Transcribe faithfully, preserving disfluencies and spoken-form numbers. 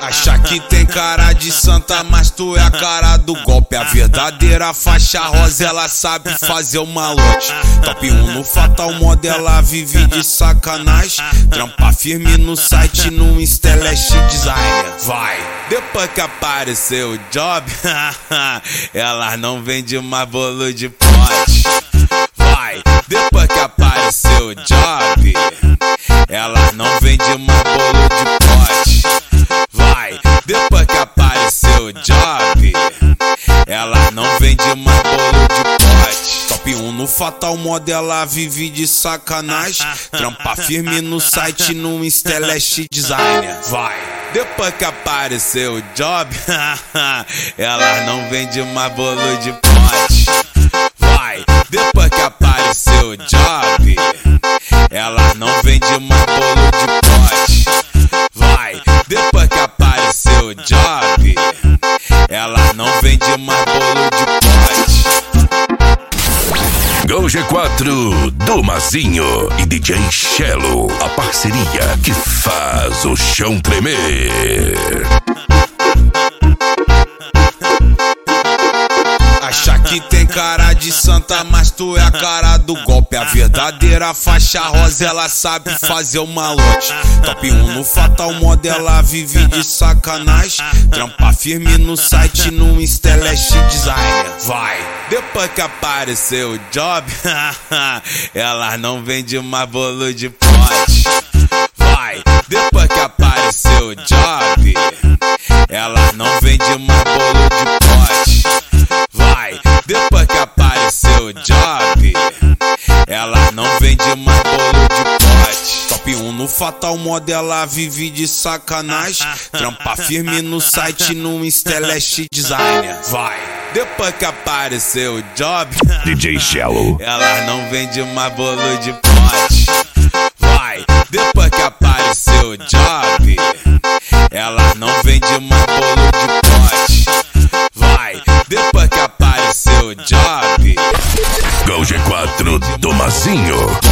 Acha que tem cara de santa, mas tu é a cara do golpe. A verdadeira faixa rosa, ela sabe fazer o malote. Top um no Fatal Model, ela vive de sacanagem. Trampa firme no site, no Insteleste Designer. Vai! Depois que apareceu o job, ela não vende mais bolo de pote. Vai! Depois que apareceu o job, ela não vende mais bolo de pote. Vai! Depois que apareceu o job, ela não vende mais bolo de pote. Top um no Fatal Model, ela vive de sacanagem. Trampa firme no site, no Insteleste Designer. Vai! Depois que apareceu o job, ela não vende mais bolo de pote. Vai! Depois que apareceu o job, ela não vende mais bolo de pote. Vai! Depois que apareceu o job, ela não vende mais bolo de pote. Gol G quatro do Mazinho e D J Shello, a parceria que faz o chão tremer. Acha que tem cara de santa, mas tu é a cara do golpe. A verdadeira faixa rosa, ela sabe fazer o malote. Top um no Fatal Model, ela vive de sacanagem. Trampa firme no site, no Insteleste Designer. Vai! Depois que apareceu o job, ela não vende mais bolo de pote. Vai! Depois que apareceu o job, ela não vende mais bolo de pote. Vai! Depois que apareceu o job, ela não vende mais bolo de pote. Top um no Fatal Model, ela vive de sacanagem. Trampa firme no site, no Insteleste Designer. Vai! Depois que apareceu o job, D J Shello, ela não vende mais bolo de pote. Vai! Depois que apareceu o job, ela não vende mais bolo de pote. Vai! Depois que apareceu o job, Gol G quatro do Mazinho